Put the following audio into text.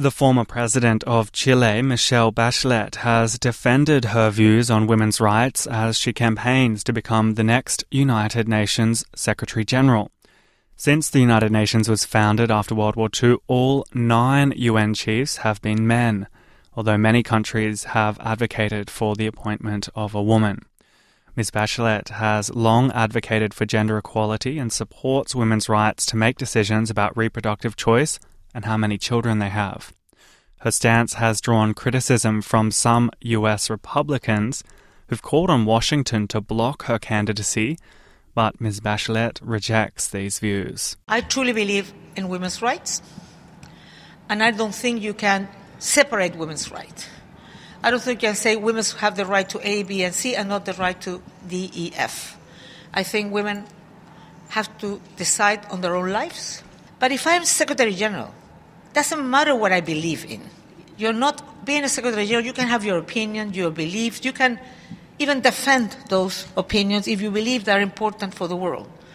The former president of Chile, Michelle Bachelet, has defended her views on women's rights as she campaigns to become the next United Nations Secretary-General. Since the United Nations was founded after World War II, all 9 UN chiefs have been men, although many countries have advocated for the appointment of a woman. Ms. Bachelet has long advocated for gender equality and supports women's rights to make decisions about reproductive choice and how many children they have. Her stance has drawn criticism from some US Republicans who've called on Washington to block her candidacy, but Ms. Bachelet rejects these views. I truly believe in women's rights, and I don't think you can separate women's rights. I don't think you can say women have the right to A, B, and C and not the right to D, E, F. I think women have to decide on their own lives. But if I'm Secretary General, doesn't matter what I believe in. You're not being a Secretary General. You can have your opinion, your beliefs. You can even defend those opinions if you believe they're important for the world.